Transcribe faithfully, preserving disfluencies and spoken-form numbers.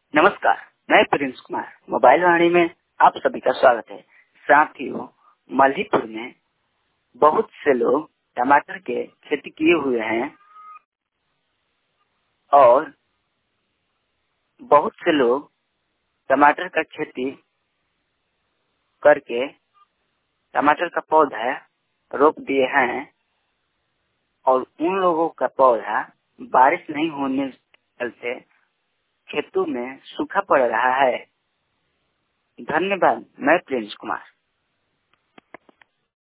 नमस्कार, मैं Prince Kumar mobile वाणी में आप सभी का स्वागत है। साथियों, मल्हीपुर में बहुत से लोग टमाटर के खेती किए हुए हैं और बहुत से लोग टमाटर का खेती करके टमाटर का पौधा रोप दिए हैं और उन लोगों का पौधा बारिश नहीं होने के चलते खेतों में सूखा पड़ रहा है। धन्यवाद। मैं प्रिंस कुमार।